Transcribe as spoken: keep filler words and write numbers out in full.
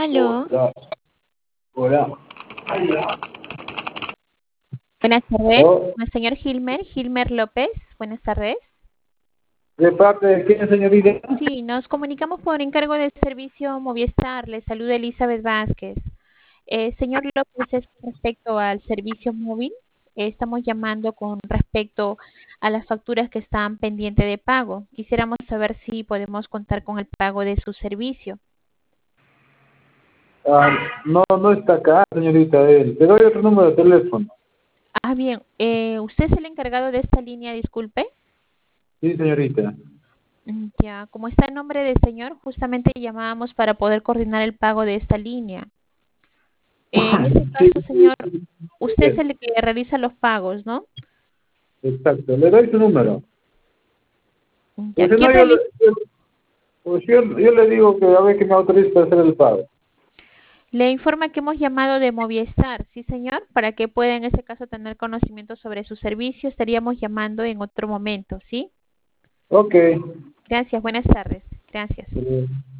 Aló. Hola. Hola. Buenas tardes. Oh, El señor Gilmer, Gilmer López. Buenas tardes. ¿de parte de quién, señorita? Sí, nos comunicamos por encargo del servicio Movistar. Le saluda Elizabeth Vázquez. Eh, señor López, es con respecto al servicio móvil. Eh, estamos llamando con respecto a las facturas que están pendientes de pago. Quisiéramos saber si podemos contar con el pago de su servicio. Ah, no, no está acá, señorita. Él. Te doy otro número de teléfono. Ah, bien. Eh, ¿usted es el encargado de esta línea, disculpe? Sí, señorita. Mm, Ya, como está el nombre del señor, justamente llamábamos para poder coordinar el pago de esta línea. Eh, en ese Sí, caso, señor, usted es bien, el que realiza los pagos, ¿no? exacto. Le doy su número. Mm, O Ya, si no, ¿quién yo, le- realiza? yo, o si yo, yo le digo que a ver que me autorice para hacer el pago. Le informa que hemos llamado de Movistar, ¿sí, señor? Para que pueda en ese caso tener conocimiento sobre su servicio, estaríamos llamando en otro momento, ¿sí? Ok. Gracias, buenas tardes. Gracias. Eh,